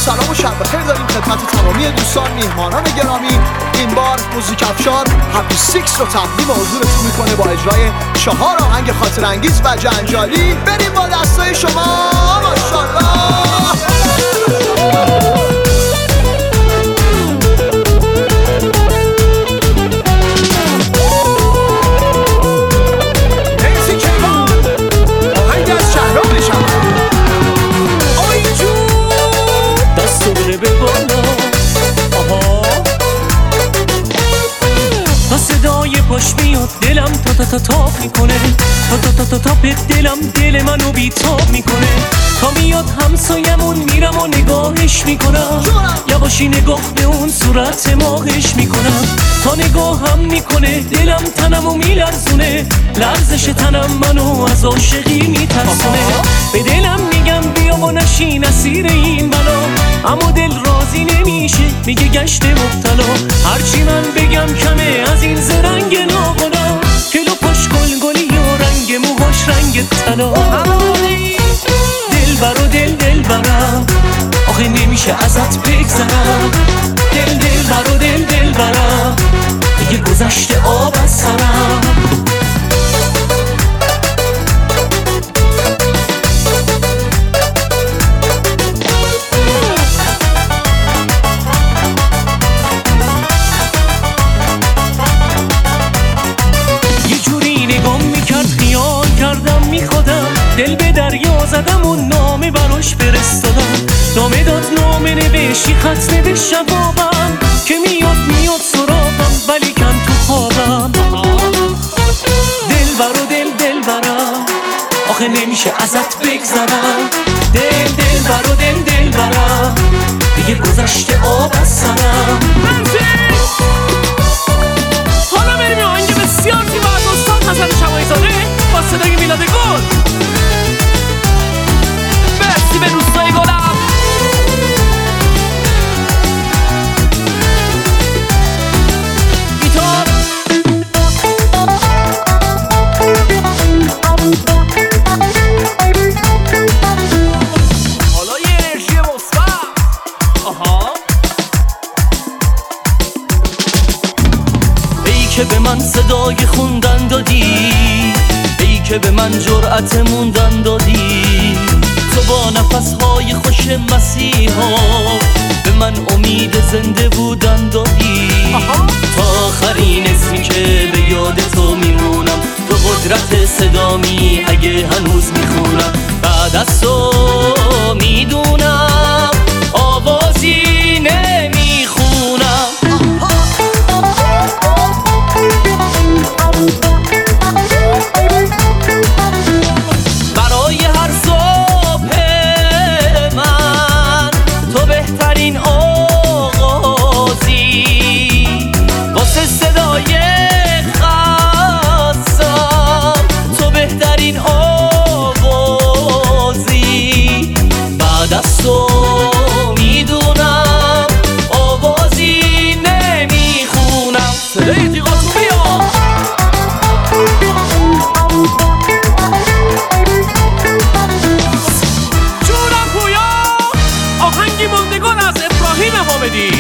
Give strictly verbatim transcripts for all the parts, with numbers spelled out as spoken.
سلام و شب بخیر داریم خدمت تمامی دوستان میهمانان گرامی. این بار موزیک افشار هپی سیکس رو تقدیم حضورتون میکنه با اجرای چهار آهنگ خاطر انگیز و جنجالی. بریم با دستای شما. ماشاءالله. پاش میاد دلم تا تا تا تاب میکنه، تا تا تا تا تاپ دلم دل منو بیتاب میکنه. تا میاد همسایمون میرم و نگاهش میکنم، یواشی نگاه به اون صورت ماهش میکنم. تا نگاه هم میکنه دلم تنمو میلرزونه، لرزش تنم منو از عاشقی میترسونه. به دلم میگم بیا و نشی نسیر این بلا، اما دل راضی نمیشه میگه گشت مبتلا. هرچی من بگم کمه از این زرنگ ناقلا، کلو پاش گل گلی و رنگ موهاش رنگ طلا. دل برا دل دل برم آخه نمیشه ازت بگذرم. دل دل برا دل دل برم دیگه گذشته آب از سرم. دل به دریا زدم و نامه براش فرستادم، نامه داد نامه نوشی خط نوشت جوابم که میاد میاد سراغم ولی کم تو خوابم. دل برا دل دل برم آخه نمیشه ازت بگذرم. دل دل برا دل دل برم دیگه گذشته آب از سرم. حالا بریم یه آهنگ بسیار زیبا از استاد حسن شماعی زاده با صدای میلاد گل. برسی به روستای گلم. گیتار حالا یه انرژی مثبت. آها ای که به من صدای خوندن دادی، ای که به من جرأت موندن دادی. تو با نفسهای خوش مسیحا به من امید زنده بودن دادی. تا آخرین اسمی که به یاد تو میمونم، تو قدرت صدامی اگه هنوز میخونم. بعد از تو میدونم آوازی نمیخونم. برای هر صبح من تو بهترین آغازی، واسه صدای خستم تو بهترین آوازی. بعد از تو میدونم آوازی نمیخونم. صدای تیغاتو بیا. حامدی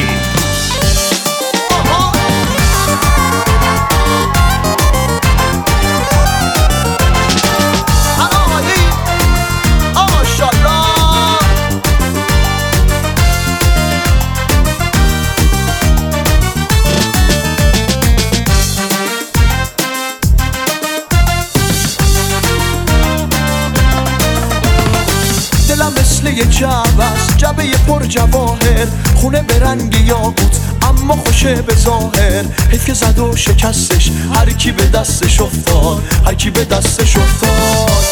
مثل یه جعبه است، جعبه پر جواهر، خونه به رنگ یاقوت اما خوشه به ظاهر. حیف که زد و شکستش هر کی به دستش افتاد، هر کی به دستش افتاد.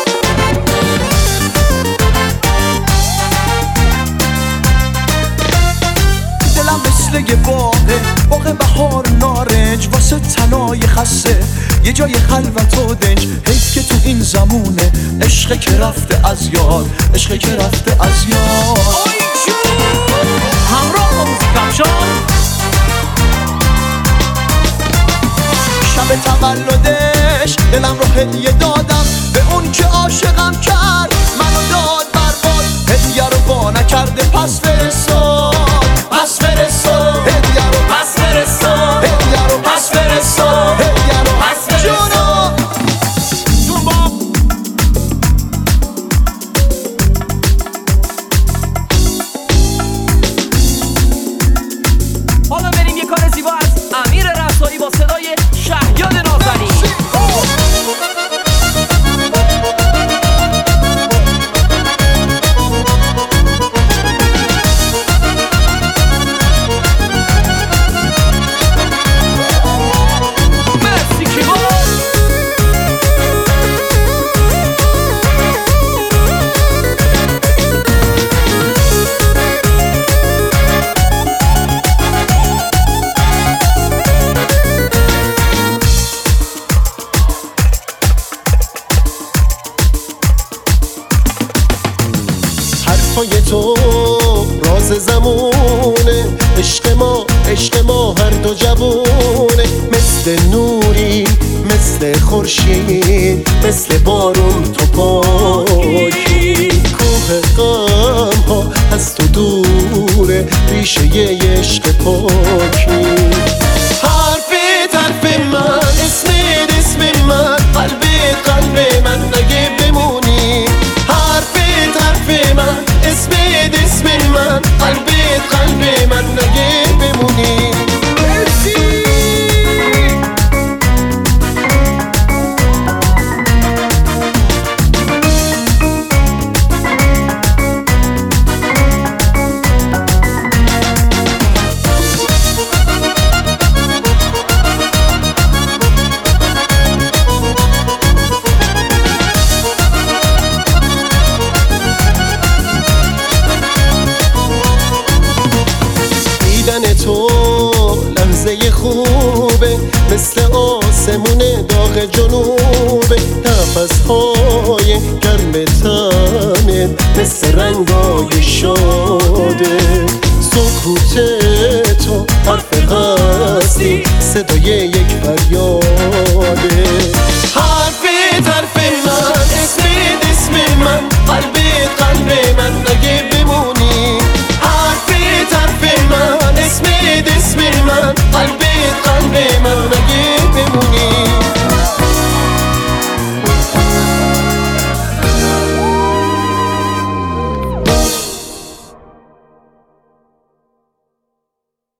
دلم مثل یه باغه، باغ بهار نارنج، واسه تنای خسته یه جای خلوت و دنج. حیف که تو این زمونه عشقه که رفته از یاد، عشقه که رفته از یاد. همراه با موزیک افشار شب تولدش دلم رو هدیه دادم به اون که عاشقم کرد، منو داد برباد، هدیه رو با نکرده پس حرفای تو راز زمونه، عشق ما عشق ما هر دو جوونه، مثل نوری مثل خورشید، مثل بارون تو پاکی، کوه غم ها از تو دوره، ریشه ی عشق پاکی. حرفت حرف من، اسمت اسم من، قلبت قلب من اگه بمونی. حرفت حرف من، اسمت اسم من، قلبت قلب من اگه بمونی. تو لحظه خوبه، مثل آسمون داغ جنوبه، نفس‌های گرم تنت مثل رنگای شاده، سکوت تو حرف هستی، صدای یک فریاد.